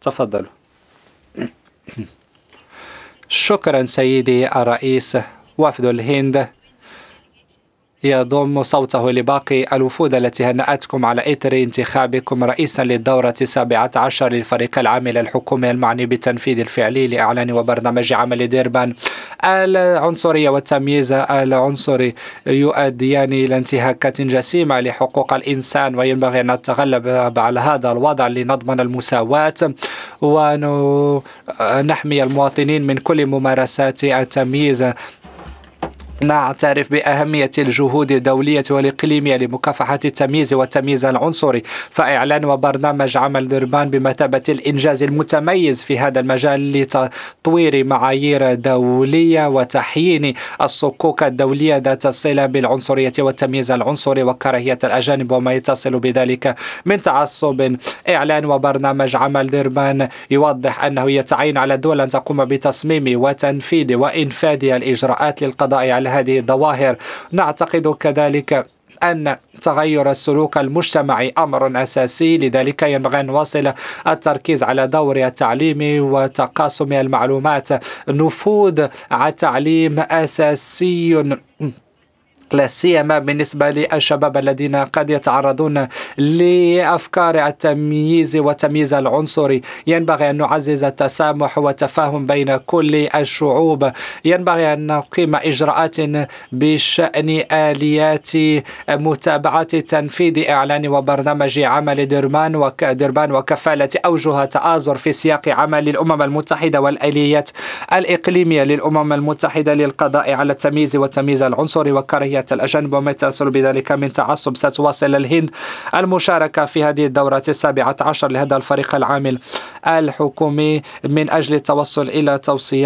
تفضل. شكرا سيدي الرئيس. وفد الهند يضم صوته لباقي الوفود التي هنأتكم على إثر انتخابكم رئيسا للدورة 17 للفريق العامل الحكومي المعني بالتنفيذ الفعلي لإعلان وبرنامج عمل ديربان. العنصرية والتمييز العنصري يؤديان إلى انتهاكات جسيمة لحقوق الإنسان، وينبغي أن نتغلب على هذا الوضع لنضمن المساواة ونحمي المواطنين من كل ممارسات التمييز. نعترف بأهمية الجهود الدولية والإقليمية لمكافحة التمييز والتمييز العنصري، فإعلان وبرنامج عمل ديربان بمثابة الإنجاز المتميز في هذا المجال لتطوير معايير دولية وتحيين الصكوك الدولية ذات الصلة بالعنصرية والتمييز العنصري وكراهية الأجانب وما يتصل بذلك من تعصب. إعلان وبرنامج عمل ديربان يوضح أنه يتعين على الدول أن تقوم بتصميم وتنفيذ وإنفاذ الإجراءات للقضاء على هذه الظواهر. نعتقد كذلك أن تغير السلوك المجتمعي أمر أساسي، لذلك ينبغي أن نواصل التركيز على دور التعليم وتقاسم المعلومات. نفوذ التعليم أساسي لا سيما بالنسبة للشباب الذين قد يتعرضون لأفكار التمييز والتمييز العنصري. ينبغي أن نعزز التسامح والتفاهم بين كل الشعوب. ينبغي أن نقيم إجراءات بشأن آليات متابعة تنفيذ إعلان وبرنامج عمل ديربان وكفالة أوجه تآزر في سياق عمل الأمم المتحدة والآليات الإقليمية للأمم المتحدة للقضاء على التمييز والتمييز العنصري وكراهية الأجانب وما يتصل بذلك من تعصب. ستواصل الهند المشاركة في هذه الدورة 17 لهذا الفريق العامل الحكومي من أجل التوصل إلى توصيات